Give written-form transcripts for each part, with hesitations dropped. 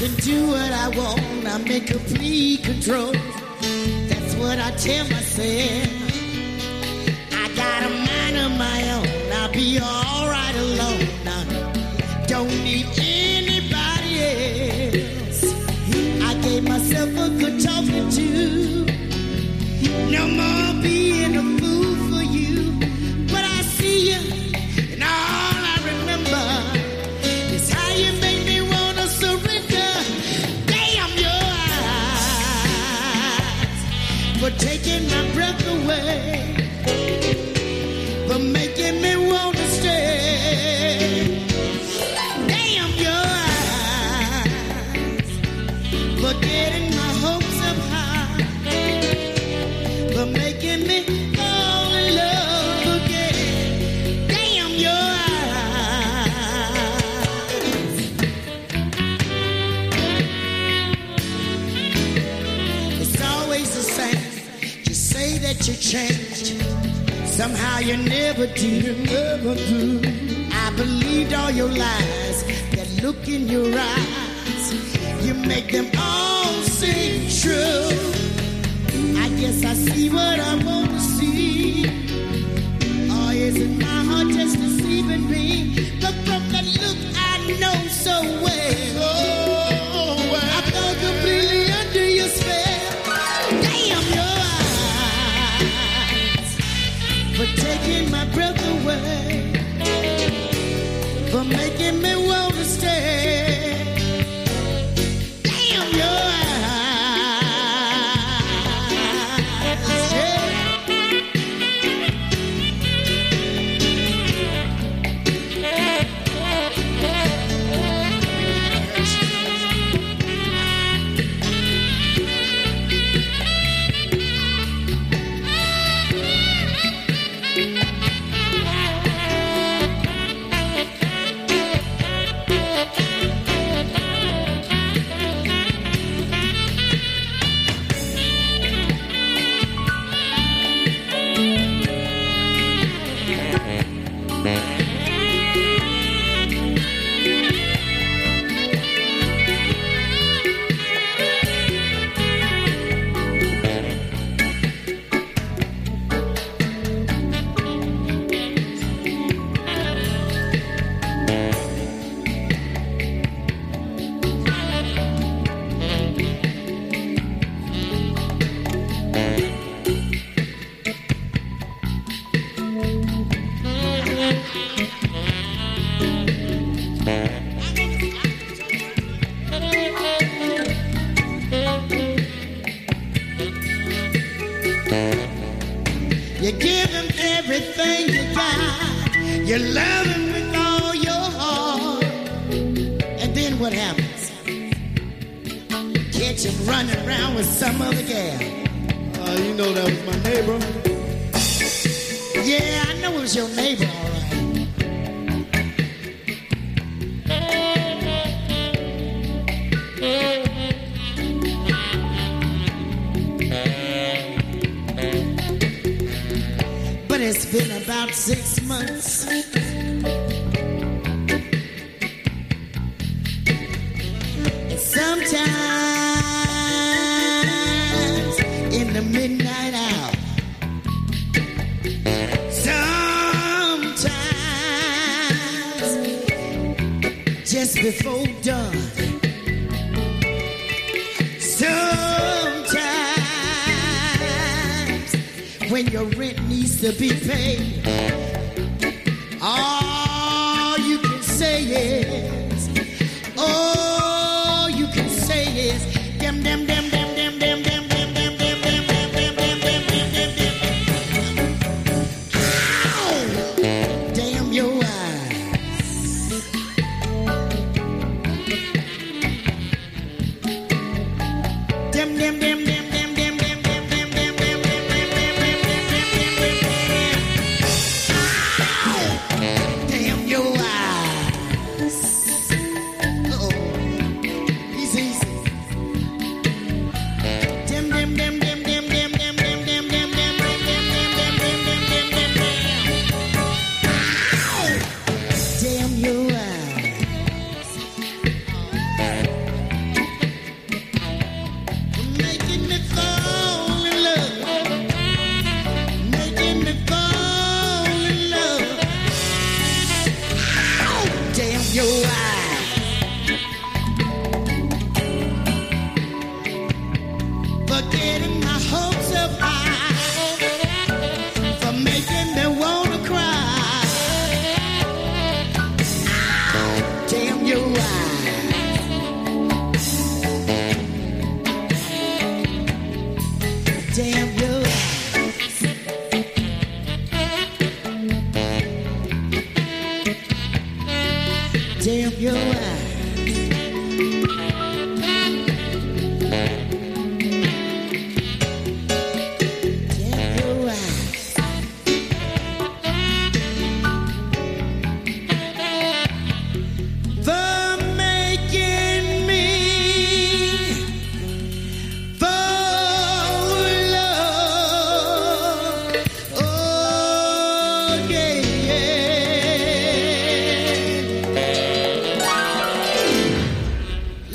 can do what I want. I'm in complete control. That's what I tell myself. I got a mind of my own. I'll be all right alone. I don't need anybody else. I gave myself a good talking to. No more being a fool for you. But I see you, and all I remember is how you make me wanna surrender. Damn your eyes for taking my breath away, for making me wanna stay. Damn your eyes for getting my hopes up high, for making me fall in love again. Damn your eyes. It's always the same. You say that you changed. Somehow you never do. Never do. I believed all your lies. That look in your eyes, you make them all seem true. I guess I see what I want to see. Or is it my heart just deceiving me? But from that look I know so well. Oh, well. I fell completely under your spell. Damn your eyes for taking my breath away, for making me want to stay. Damn your eyes. Yeah. You give him everything you got. You love him with all your heart. And then what happens? Catch him running around with some other gal. You know that was my neighbor. Yeah, I know it was your neighbor, all right. But it's been about 6 months. And sometimes in the midnight hour, sometimes just before dawn, sometimes when your rent needs to be paid, all you can say is, all you can say is, dem dem dem dem dem dem dem dem dem dem dem dem dem dem dem dem dem. Ow! Damn your eyes. Dem dem dem dem dem dem dem dem dem dem dem dem dem dem dem dem dem. Ow! Damn your eyes.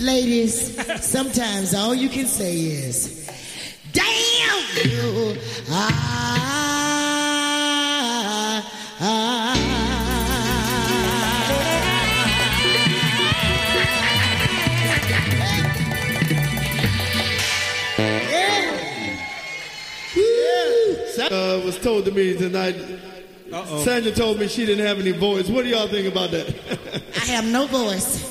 Ladies, sometimes all you can say is, damn you. Was told to me tonight. Sandra told me she didn't have any voice. What do y'all think about that? I have no voice.